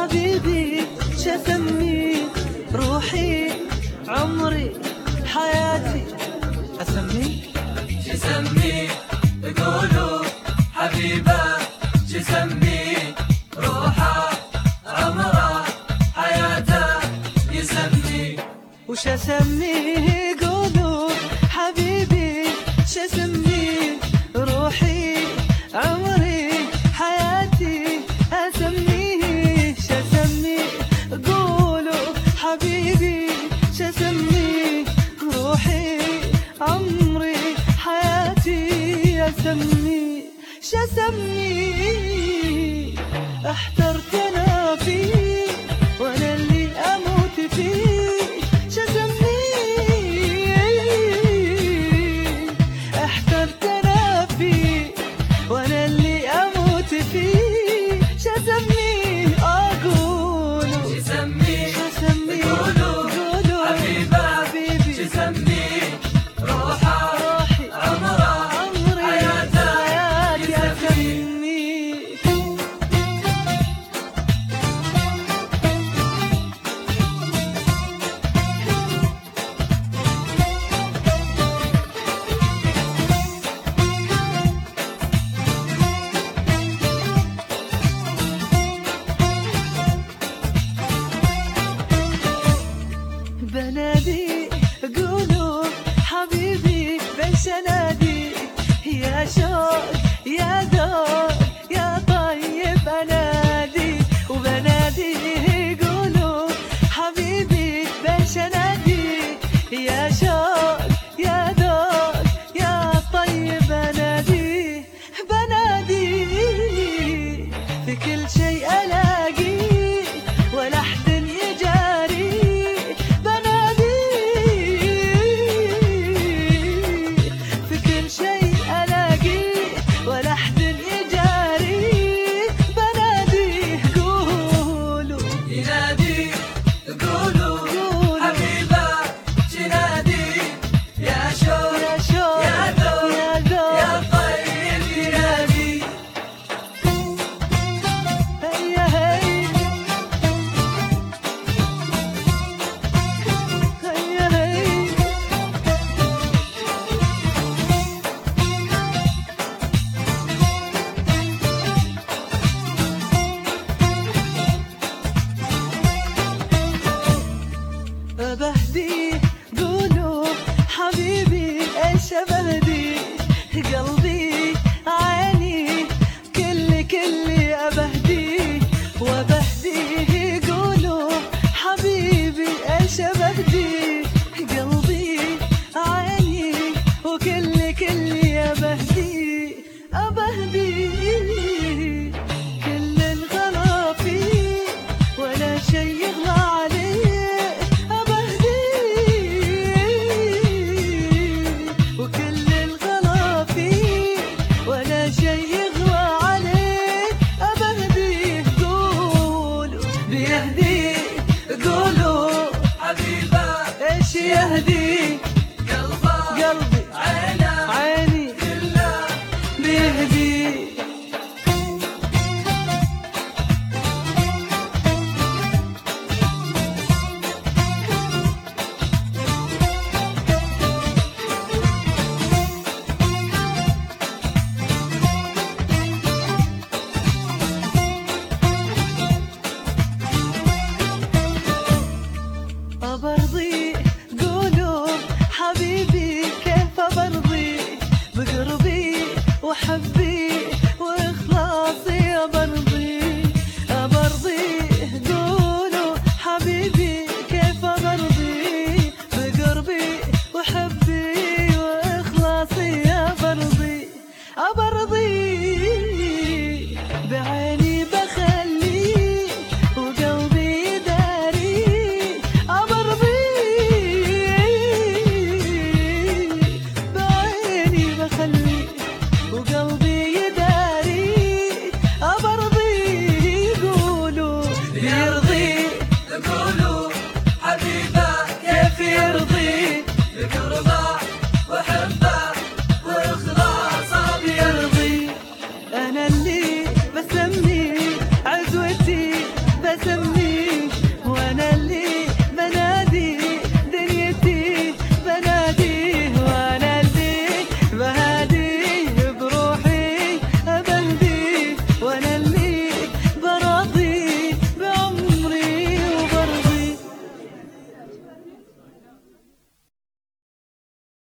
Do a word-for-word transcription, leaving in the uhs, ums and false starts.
حبيبي شسميه روحي عمري حياتي أسميه شسميه قولوا حبيبه شسميه روحه عمره حياته يسميه وش أسميه قولوا حبيبي شسميه روحي عمري حياتي أسميه شسميه قولوا حبيبي شسميه روحي عمري حياتي أسميه شسميه احترت أنا فيه وأنا اللي أموت فيه شسميه احترت أنا فيه وأنا اللي أموت فيه شسميه أقول شسميه شسميه قولوا قولوا حبيبه حبيبي شسميه روحه روحي عمره عمري حياته حياتي يسميه أسميه بنادي قولوا حبيبي بيش انادي يا شوق يا ذوق يا طيب انادي وبنادي قولوا حبيبي بيش انادي يا شوق يا ذوق يا طيب انادي بنادي في كل شيء الاقي ولا حد يجاري ينادي قولوا حبيبه تنادي يا شوق يا شوق يا ذوق يا ذوق يا طيب ينادي هيا هي هيا هي بهدي قولوا حبيبي ايش بهدي